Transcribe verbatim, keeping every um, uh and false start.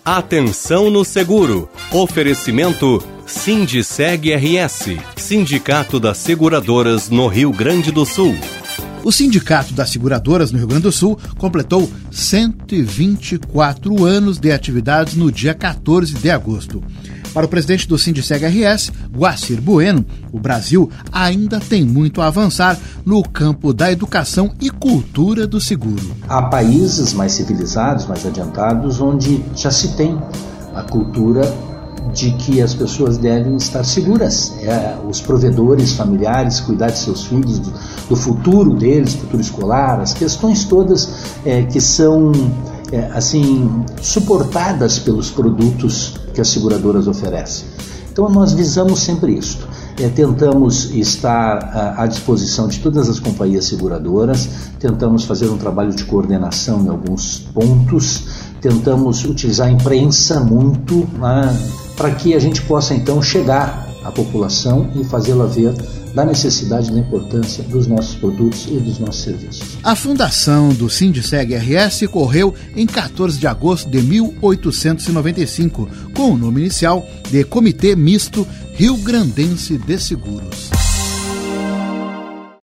Atenção no seguro. Oferecimento Sindiceg R S, Sindicato das Seguradoras no Rio Grande do Sul. O Sindicato das Seguradoras no Rio Grande do Sul completou cento e vinte e quatro anos de atividades no dia quatorze de agosto. Para o presidente do Sindiceg R S, Guacir Bueno, o Brasil ainda tem muito a avançar no campo da educação e cultura do seguro. Há países mais civilizados, mais adiantados, onde já se tem a cultura de que as pessoas devem estar seguras. É, os provedores familiares, cuidar de seus filhos, do, do futuro deles, futuro escolar, as questões todas é, que são é, assim suportadas pelos produtos que as seguradoras oferecem. Então nós visamos sempre isso. É, tentamos estar à, à disposição de todas as companhias seguradoras, tentamos fazer um trabalho de coordenação em alguns pontos, tentamos utilizar a imprensa muito, né, para que a gente possa então chegar à população e fazê-la ver da necessidade e da importância dos nossos produtos e dos nossos serviços. A fundação do Sindiceg R S ocorreu em quatorze de agosto de mil oitocentos e noventa e cinco, com o nome inicial de Comitê Misto Rio Grandense de Seguros.